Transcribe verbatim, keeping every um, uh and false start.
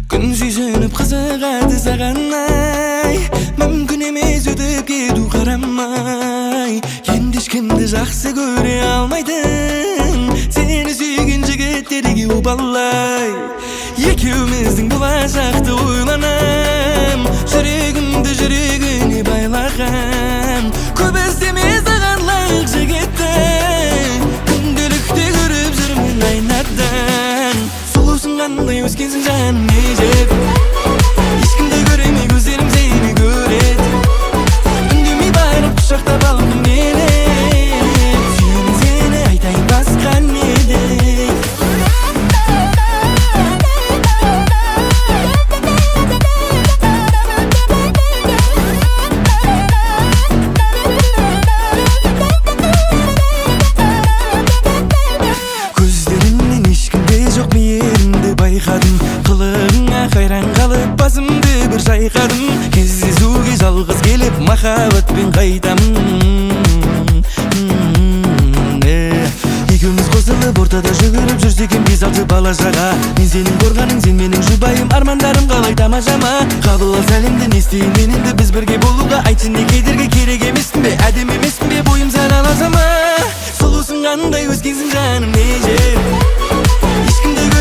Күн сүйсініп қызығады саған ай, мүмкін емес өтіп кету қарамай. Енді ешкімді жақсы көре алмайтын, сені сүйген жігіттерге обалай. Екеуміздің болашақты ойланам, жүрегімді жүрегіне байлаған. Көп іздеме саған лайық жігітті, күнделікті көріп жүрмін айнадан. Сұлусың қандай өскенсің жаным не жеп, ешкімді көремей көздерім сені көреді. Үндемей байрап құшақтап алдым елеп, сүйемін сені айтайын басқа не деп. Көздеріңнен ешкімде жоқ мейірімді байқадым, қылығыңа қайран қалып басымды бір шайқадым. Кездесуге жалғыз келіп махаббатпен қайтамын. Екеуміз қосылып ортада жүгіріп жүрсек бес алты бала шаға. Мен сенің қорғаның, сен менің жұбайым, армандарым қалай тамашама. Қабыл ал сәлемді, не істейін мен енді біз бірге болуға. Айтшы не кедергі, керек емеспін бе, әдем емеспін бе, бойым саған аласама. Сұлусың қандай өскенсің жаным не жеп, ешкімді